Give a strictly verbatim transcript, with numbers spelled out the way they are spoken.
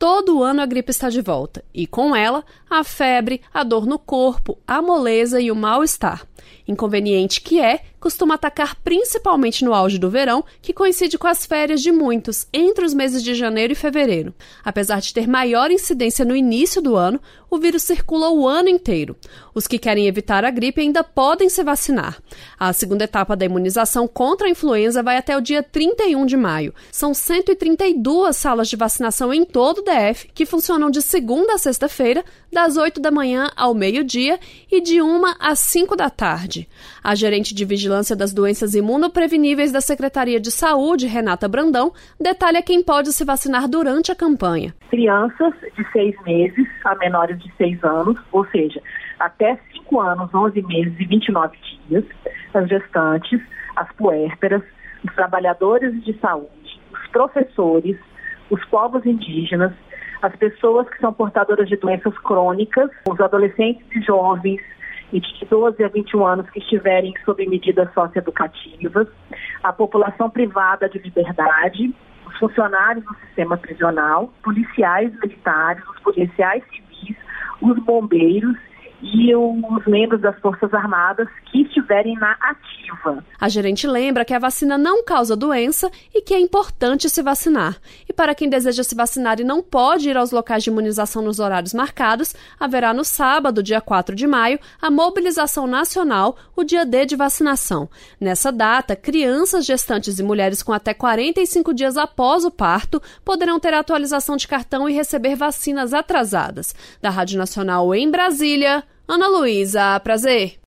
Todo ano a gripe está de volta e, com ela, a febre, a dor no corpo, a moleza e o mal-estar. Inconveniente que é, costuma atacar principalmente no auge do verão, que coincide com as férias de muitos, entre os meses de janeiro e fevereiro. Apesar de ter maior incidência no início do ano, o vírus circula o ano inteiro. Os que querem evitar a gripe ainda podem se vacinar. A segunda etapa da imunização contra a influenza vai até o dia trinta e um de maio. São cento e trinta e duas salas de vacinação em todo o D F, que funcionam de segunda a sexta-feira, das oito da manhã ao meio-dia e de uma às cinco da tarde. A gerente de vigilância das doenças imunopreveníveis da Secretaria de Saúde, Renata Brandão, detalha quem pode se vacinar durante a campanha. Crianças de seis meses a menores de seis anos, ou seja, até cinco anos, onze meses e vinte e nove dias, as gestantes, as puérperas, os trabalhadores de saúde, os professores, os povos indígenas, as pessoas que são portadoras de doenças crônicas, os adolescentes e jovens e de doze a vinte e um anos que estiverem sob medidas socioeducativas, a população privada de liberdade, os funcionários do sistema prisional, policiais militares, os policiais civis, os bombeiros e os membros das Forças Armadas que estiverem na ativa. A gerente lembra que a vacina não causa doença e que é importante se vacinar. E para quem deseja se vacinar e não pode ir aos locais de imunização nos horários marcados, haverá no sábado, dia quatro de maio, a mobilização nacional, o dia D de vacinação. Nessa data, crianças, gestantes e mulheres com até quarenta e cinco dias após o parto poderão ter atualização de cartão e receber vacinas atrasadas. Da Rádio Nacional em Brasília, Ana Luísa, prazer.